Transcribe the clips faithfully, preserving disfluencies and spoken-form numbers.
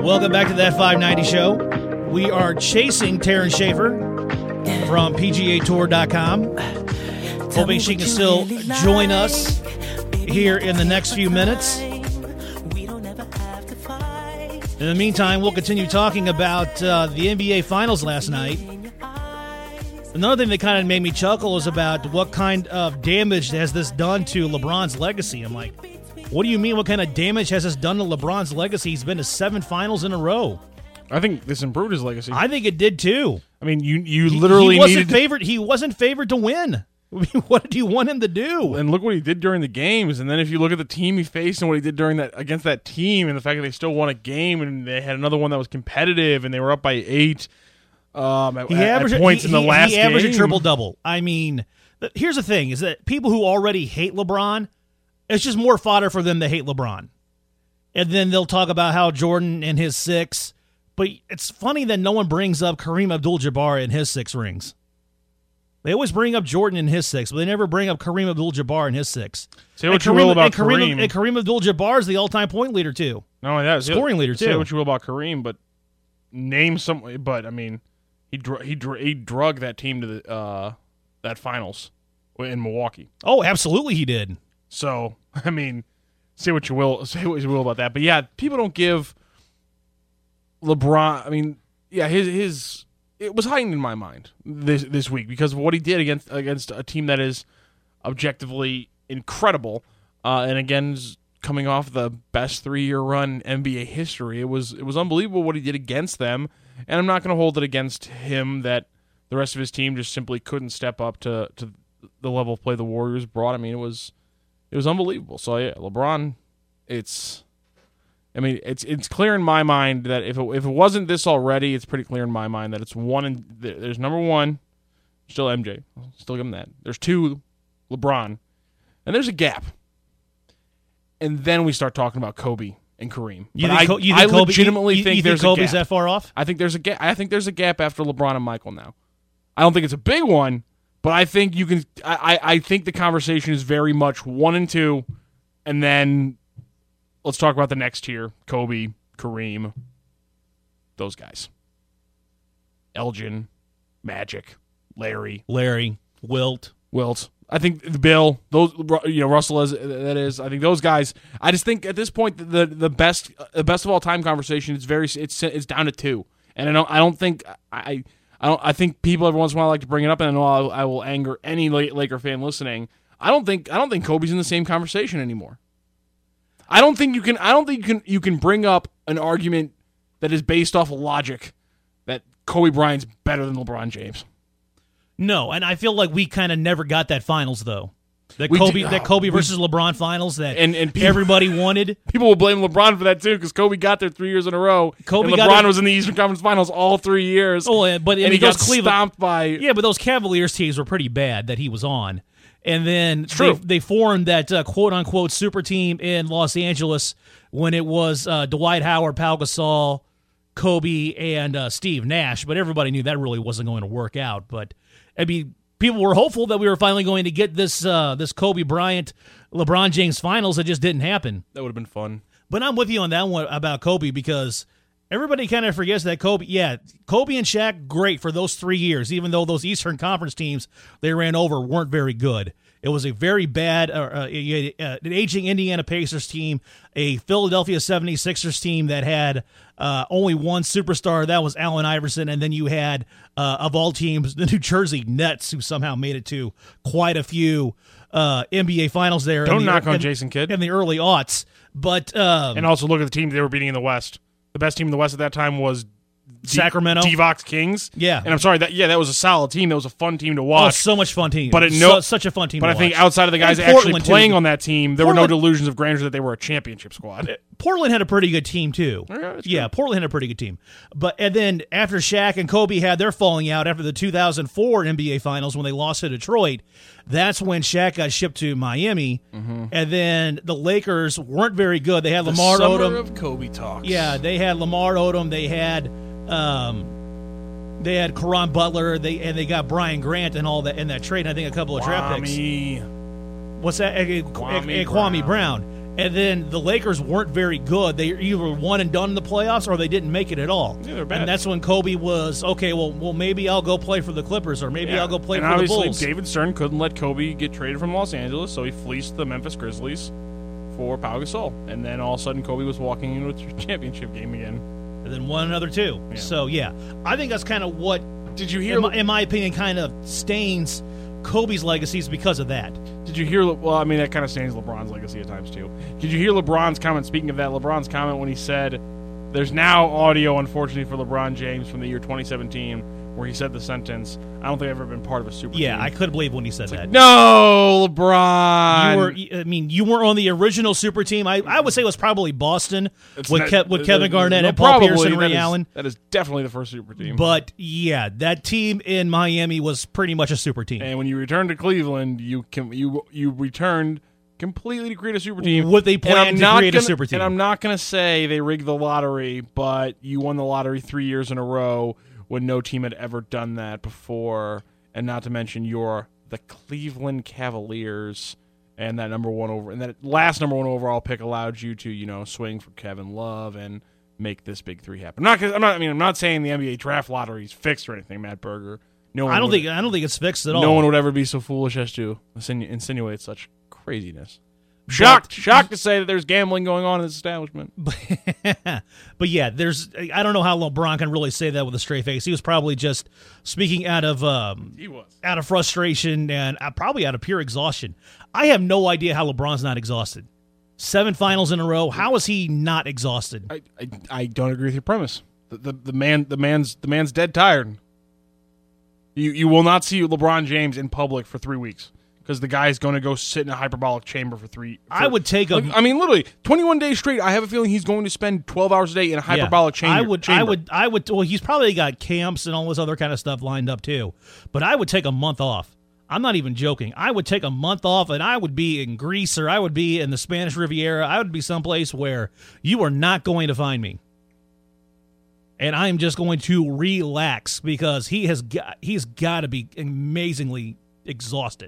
Welcome back to That five ninety Show. We are chasing Taryn Schaefer from P G A Tour dot com. Hoping she can still join us here in the next few minutes. In the meantime, we'll continue talking about uh, the N B A Finals last night. Another thing that kind of made me chuckle is about what kind of damage has this done to LeBron's legacy. I'm like, what do you mean? What kind of damage has this done to LeBron's legacy? He's been to seven finals in a row. I think this improved his legacy. I think it did too. I mean, you you literally he, he wasn't needed favored. He wasn't favored to win. I mean, what did you want him to do? And look what he did during the games. And then if you look at the team he faced and what he did during that against that team, and the fact that they still won a game and they had another one that was competitive and they were up by eight um, at, he at averaged, points he, in the he, last he averaged game. a triple double. I mean, here's the thing: is that people who already hate LeBron, it's just more fodder for them to hate LeBron. And then they'll talk about how Jordan and his six. But it's funny that no one brings up Kareem Abdul-Jabbar and his six rings. They always bring up Jordan and his six, but they never bring up Kareem Abdul-Jabbar and his six. Say what and you Kareem, will about and Kareem. Kareem. And Kareem Abdul-Jabbar is the all-time point leader, too. Not only that, scoring leader, too. Say what you will about Kareem, but name some. But, I mean, he dr- he dr- he drug that team to the uh, that finals in Milwaukee. Oh, absolutely he did. So, I mean, say what you will, say what you will about that. But, yeah, people don't give LeBron, I mean, yeah, his his it was heightened in my mind this this week because of what he did against against a team that is objectively incredible, uh, and again coming off the best three year run in N B A history. It was it was unbelievable what he did against them, and I'm not going to hold it against him that the rest of his team just simply couldn't step up to to the level of play the Warriors brought. I mean, it was it was unbelievable. So yeah, LeBron, it's. I mean, it's it's clear in my mind that if it, if it wasn't this already, it's pretty clear in my mind that it's one and there's number one, still M J, I'll still give him that. There's two, LeBron, and there's a gap, and then we start talking about Kobe and Kareem. You but think, I, you think I Kobe, legitimately you, think you there's think Kobe's a gap. that far off? I think there's a gap. I think there's a gap after LeBron and Michael now. I don't think it's a big one, but I think you can. I I, I think the conversation is very much one and two, and then. Let's talk about the next tier. Kobe, Kareem, those guys. Elgin, Magic, Larry. Larry, Wilt. Wilt. I think Bill, those you know, Russell is that is. I think those guys. I just think at this point the the best the best of all time conversation is very it's it's down to two. And I don't I don't think I I don't I think people every once in a while like to bring it up, and I know I'll, I will anger any Laker fan listening. I don't think I don't think Kobe's in the same conversation anymore. I don't think you can. I don't think you can. You can bring up an argument that is based off of logic that Kobe Bryant's better than LeBron James. No, and I feel like we kind of never got that finals though. That We Kobe, did- that Kobe versus LeBron finals that And- and people- everybody wanted. People will blame LeBron for that too because Kobe got there three years in a row. Kobe and got LeBron there- was in the Eastern Conference Finals all three years. Oh, yeah, but I and mean, he got those Cleveland stomped by. Yeah, but those Cavaliers teams were pretty bad that he was on. And then they, true. they formed that uh, quote-unquote super team in Los Angeles when it was uh, Dwight Howard, Pau Gasol, Kobe, and uh, Steve Nash. But everybody knew that really wasn't going to work out. But, I mean, people were hopeful that we were finally going to get this uh, this Kobe Bryant, LeBron James finals. It just didn't happen. That would have been fun. But I'm with you on that one about Kobe because everybody kind of forgets that Kobe, yeah, Kobe and Shaq, great for those three years, even though those Eastern Conference teams they ran over weren't very good. It was a very bad, uh, uh, uh, an aging Indiana Pacers team, a Philadelphia seventy-sixers team that had uh, only one superstar, that was Allen Iverson, and then you had, uh, of all teams, the New Jersey Nets, who somehow made it to quite a few uh, N B A finals there. Don't in the, knock on in, Jason Kidd. In the early aughts. But um, And also look at the team they were beating in the West. The best team in the West at that time was D- Sacramento. D-Vox Kings. Yeah. And I'm sorry, that yeah, that was a solid team. That was a fun team to oh, watch. so much fun team. But it so, no- such a fun team But to I think watch. outside of the guys And actually Portland, playing too. on that team, there were Portland- no delusions of grandeur that they were a championship squad. Portland had a pretty good team too. Yeah, that's Yeah, true. Portland had a pretty good team. But and then after Shaq and Kobe had their falling out after the two thousand four N B A Finals when they lost to Detroit, that's when Shaq got shipped to Miami. Mm-hmm. And then the Lakers weren't very good. They had Lamar the summer Odom. of Kobe talks. Yeah, they had Lamar Odom. They had um, they had Caron Butler. They and they got Brian Grant and all that in that trade. And I think a couple of draft picks. Kwame. What's that? Eh, eh, Kwame eh, Kwame Brown. And then the Lakers weren't very good. They either won and done in the playoffs or they didn't make it at all. Yeah, they're bad. And that's when Kobe was, okay, well, well, maybe I'll go play for the Clippers or maybe Yeah. I'll go play and for the obviously Bulls. David Stern couldn't let Kobe get traded from Los Angeles, so he fleeced the Memphis Grizzlies for Pau Gasol. And then all of a sudden Kobe was walking into a championship game again. And then won another two. Yeah. So, yeah, I think that's kind of what, Did you hear? in my, in my opinion, kind of stains Kobe's legacies because of that. Did you hear? Le- Well, I mean, that kind of stains LeBron's legacy at times too. Did you hear LeBron's comment? Speaking of that, LeBron's comment when he said, "There's now audio, unfortunately for LeBron James, from the year twenty seventeen, where he said the sentence, I don't think I've ever been part of a super Yeah, team." I couldn't believe when he said that. No, LeBron. You were, I mean, you weren't on the original super team. I, I would say it was probably Boston It's with, not- Ke- with uh, Kevin uh, Garnett no, and Paul probably, Pierce and that Ray is- Allen. That is definitely the first super team. But yeah, that team in Miami was pretty much a super team. And when you returned to Cleveland, you can you you returned completely to create a super team. What they And planned I'm to not create a gonna- super team. And I'm not going to say they rigged the lottery, but you won the lottery three years in a row when no team had ever done that before. And not to mention you're the Cleveland Cavaliers, and that number one over and that last number one overall pick allowed you to you know swing for Kevin Love and make this big three happen. I'm not. 'cause I'm not. I mean, I'm not saying the N B A draft lottery is fixed or anything, Matt Berger. No one I don't would- think I don't think it's fixed at all. no one would ever be so foolish as to insinu- insinuate such craziness. Shocked, shocked to say that there's gambling going on in this establishment. But yeah, there's. I don't know how LeBron can really say that with a straight face. He was probably just speaking out of um, He was. out of frustration and uh, probably out of pure exhaustion. I have no idea how LeBron's not exhausted. Seven finals in a row. How is he not exhausted? I, I, I don't agree with your premise. The, the the man the man's the man's dead tired. You you will not see LeBron James in public for three weeks because the guy's going to go sit in a hyperbolic chamber for three. For, I would take a. like, I mean, literally twenty-one days straight. I have a feeling he's going to spend twelve hours a day in a hyperbolic yeah, chamber. I would. chamber. I would. I would. Well, he's probably got camps and all this other kind of stuff lined up too. But I would take a month off. I'm not even joking. I would take a month off, and I would be in Greece or I would be in the Spanish Riviera. I would be someplace where you are not going to find me. And I'm just going to relax because he has got he's got to be amazingly exhausted.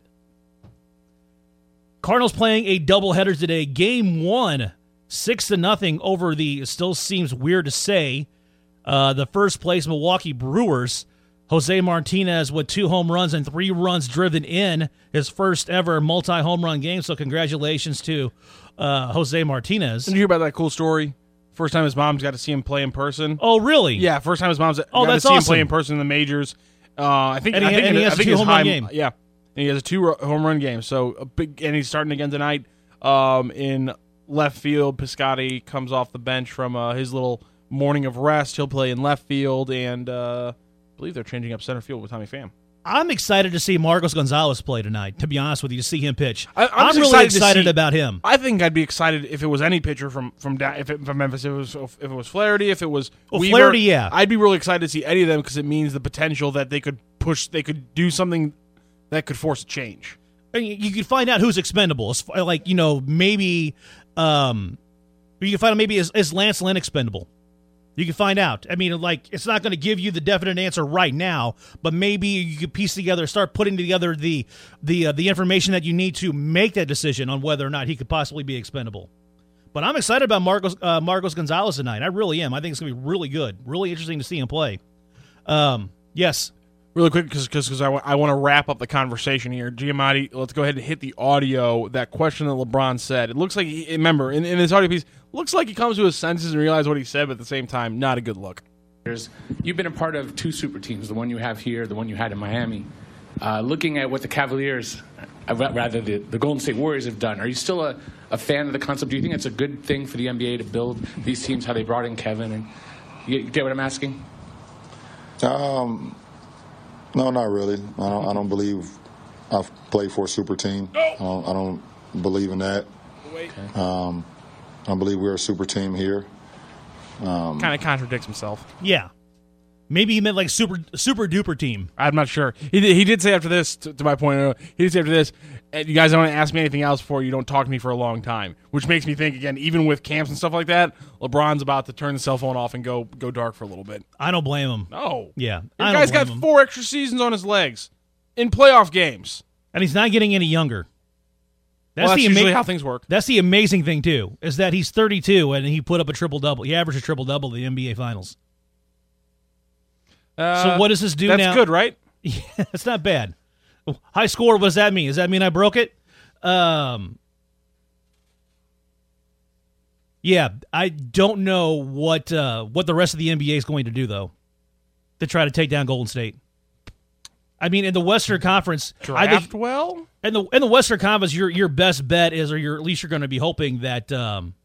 Cardinals playing a doubleheader today. Game one, six to nothing over the, still seems weird to say, uh, the first place Milwaukee Brewers. Jose Martinez with two home runs and three runs driven in, his first ever multi-home run game. So congratulations to uh, Jose Martinez. Did you hear about that cool story? First time his mom's got to see him play in person. Oh, really? Yeah, first time his mom's Oh, got that's to see him awesome. play in person in the majors. Uh, I think. And he- I think and he it- has I a think two his home run high- game. Yeah, and he has a two ro- home run game. So a big, and he's starting again tonight. Um, in left field, Piscotty comes off the bench from uh, his little morning of rest. He'll play in left field, and uh, I believe they're changing up center field with Tommy Pham. I'm excited to see Marcos Gonzalez play tonight, to be honest with you, to see him pitch. I- I'm just really excited to excited see- about him. I think I'd be excited if it was any pitcher from from da- if it, from Memphis. If it was if it was Flaherty, if it was Well, Weaver, Flaherty, yeah. I'd be really excited to see any of them because it means the potential that they could push, they could do something that could force a change. I mean, you could find out who's expendable. It's like, you know, maybe um, you can find out maybe is, is Lance Lynn expendable? You can find out. I mean, like, it's not going to give you the definite answer right now, but maybe you could piece together, start putting together the the uh, the information that you need to make that decision on whether or not he could possibly be expendable. But I'm excited about Marcos uh, Marcos Gonzalez tonight. I really am. I think it's going to be really good, really interesting to see him play. Um, yes. Really quick, because because I, w- I want to wrap up the conversation here. Giamatti, let's go ahead and hit the audio. That question that LeBron said. It looks like, he, remember, in, in this audio piece, looks like he comes to his senses and realizes what he said, but at the same time, not a good look. You've been a part of two super teams, the one you have here, the one you had in Miami. Uh, looking at what the Cavaliers, uh, rather the, the Golden State Warriors have done, are you still a, a fan of the concept? Do you think it's a good thing for the N B A to build these teams, how they brought in Kevin? And you get what I'm asking? Um, no, not really. I don't. I don't believe I've played for a super team. I don't, I don't believe in that. Um, I don't believe we're a super team here. Um, Kind of contradicts himself. Yeah. Maybe he meant like super super duper team. I'm not sure. He did, he did say after this, to, to my point, uh, he did say after this, and you guys don't want to ask me anything else before you don't talk to me for a long time, which makes me think, again, even with camps and stuff like that, LeBron's about to turn the cell phone off and go go dark for a little bit. I don't blame him. No. Yeah. The I don't guy's blame got him. four extra seasons on his legs in playoff games. And he's not getting any younger. That's, well, that's the usually ama- how things work. That's the amazing thing, too, is that he's thirty-two and he put up a triple-double. He averaged a triple-double in the N B A Finals. Uh, so what does this do that's now? That's good, right? Yeah, it's not bad. High score, what does that mean? Does that mean I broke it? Um, yeah, I don't know what uh, what the rest of the N B A is going to do, though, to try to take down Golden State. I mean, in the Western Conference, draft I think, well. In the in the Western Conference, your your best bet is, or your at least you're going to be hoping that. Um,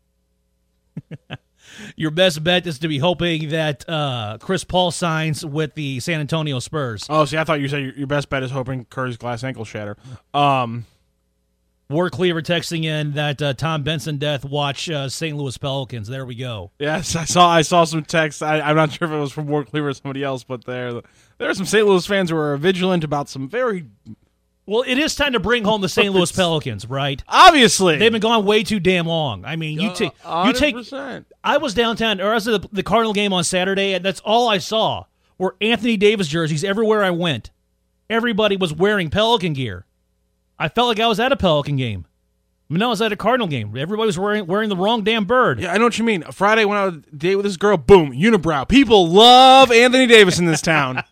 Your best bet is to be hoping that uh, Chris Paul signs with the San Antonio Spurs. Oh, see, I thought you said your, your best bet is hoping Curry's glass ankle shatter. Um, Ward Cleaver texting in that uh, Tom Benson death watch uh, Saint Louis Pelicans. There we go. Yes, I saw I saw some texts. I, I'm not sure if it was from Ward Cleaver or somebody else, but there there are some Saint Louis fans who are vigilant about some very. Well, it is time to bring home the Saint Louis Pelicans, right? Obviously. They've been gone way too damn long. I mean, you take you take I was downtown, or I was at the, the Cardinal game on Saturday, and that's all I saw were Anthony Davis jerseys everywhere I went. Everybody was wearing Pelican gear. I felt like I was at a Pelican game. I mean, I was at a Cardinal game. Everybody was wearing wearing the wrong damn bird. Yeah, I know what you mean. Friday when I was date with this girl, boom, unibrow. People love Anthony Davis in this town.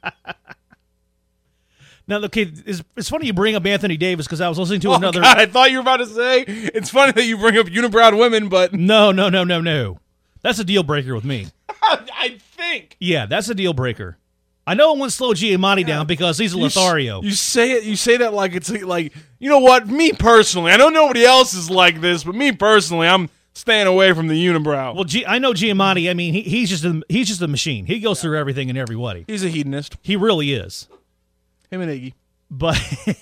Now, okay, it's, it's funny you bring up Anthony Davis because I was listening to oh, another. God, I thought you were about to say it's funny that you bring up unibrowed women, but no, no, no, no, no. That's a deal breaker with me. I think. Yeah, that's a deal breaker. I know it won't slow Giamatti down because he's a Lothario. You, you say it. You say that like it's like you know what? Me personally, I know nobody else is like this, but me personally, I'm staying away from the unibrow. Well, G- I know Giamatti. I mean, he, he's just a, he's just a machine. He goes yeah. through everything and everybody. He's a hedonist. He really is. Him and Iggy. But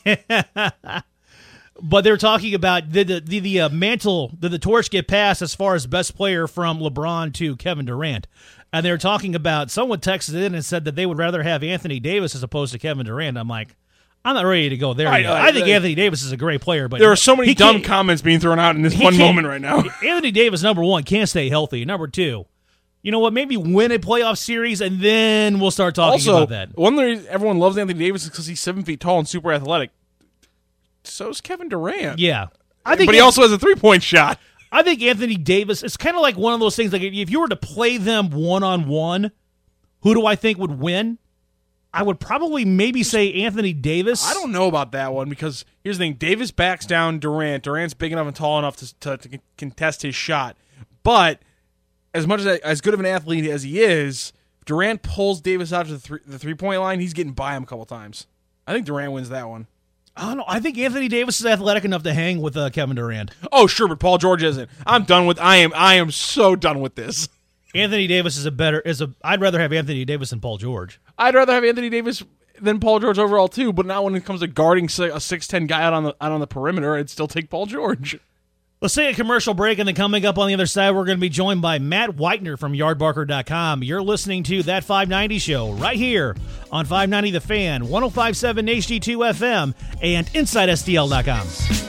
but they're talking about did the the, the uh, mantle, did the torch get passed as far as best player from LeBron to Kevin Durant? And they're talking about, someone texted in and said that they would rather have Anthony Davis as opposed to Kevin Durant. I'm like, I'm not ready to go there right, yet. right, I think right. Anthony Davis is a great player, but there are so many dumb can't, comments being thrown out in this one moment right now. Anthony Davis, number one, can't stay healthy. Number two, you know what? Maybe win a playoff series, and then we'll start talking also, about that. One reason everyone loves Anthony Davis is because he's seven feet tall and super athletic. So is Kevin Durant. Yeah, I think. But he also has a three point shot. I think Anthony Davis. It's kind of like one of those things. Like if you were to play them one on one, who do I think would win? I would probably maybe say Anthony Davis. I don't know about that one because here's the thing: Davis backs down Durant. Durant's big enough and tall enough to to, to contest his shot, but. As much as as good of an athlete as he is, Durant pulls Davis out to the three, the three-point line. He's getting by him a couple times. I think Durant wins that one. I don't know. I think Anthony Davis is athletic enough to hang with uh, Kevin Durant. Oh, sure, but Paul George isn't. I'm done with. I am. I am so done with this. Anthony Davis is a better. Is a. I'd rather have Anthony Davis than Paul George. I'd rather have Anthony Davis than Paul George overall too. But not when it comes to guarding a six ten guy out on the out on the perimeter. I'd still take Paul George. Let's take a commercial break, and then coming up on the other side, we're going to be joined by Matt Whitener from yard barker dot com. You're listening to That five ninety Show right here on five ninety The Fan, one oh five point seven H D two F M, and inside S T L dot com.